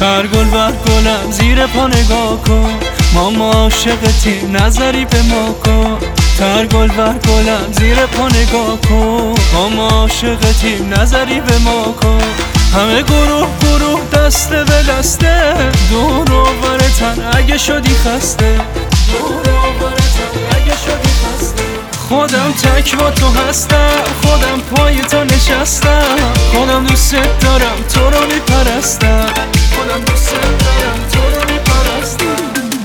هر گل بر گلم زیر پا نگاه کن، ما عاشقتیم نظری به ما کن. هر گل بر گلم زیر پا نگاه کن، ما عاشقتیم نظری به ما کن. همه گروه گروه دسته به دسته، دور و برتن اگه شدی خسته، دور و برتن اگه شدی خسته. خودم تک با تو هستم، خودم پای تو نشستم، خودم دوست دارم تو رو میپرستم، خودم دوست دارم تو رو میپرستم.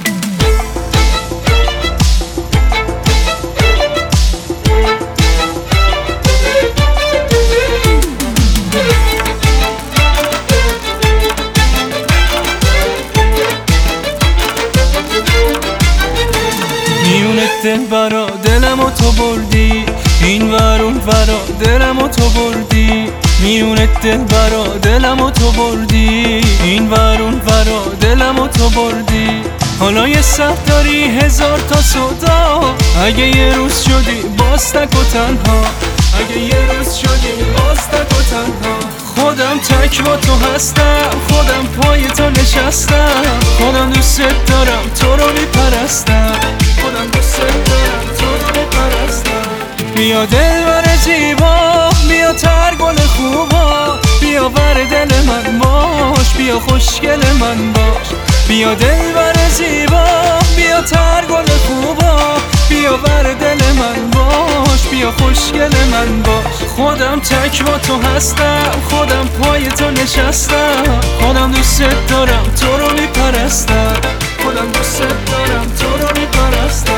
میونت دل برا دلم و تو بردی، این ور اون ورا دلم و تو بردی. میونت دل برا دلم و تو بردی، این ور اون ورا دلم و تو بردی. حالا یه صد داری هزار تا سودا، اگه یه روز شدی باز تک و تنها، اگه یه روز شدی باز تک و تنها. خودم تک با تو هستم، خودم پای تو نشستم، خودم دوست دارم تو رو میپرستم، خودم دوست دارم تو رو میپرستم. بیا دلبر زیبا، بیا ترگل خوبا، بیا بر دل من باش، بیا خوشگل من باش. بیا دلبر زیبا، بیا ترگل خوبا، بیا بر دل من باش، بیا خوشگل من باش. خودم تک با تو هستم، خودم پای تو نشستم، خودم دوست دارم تو رو میپرستم، خودم دوست دارم تو رو میپرستم.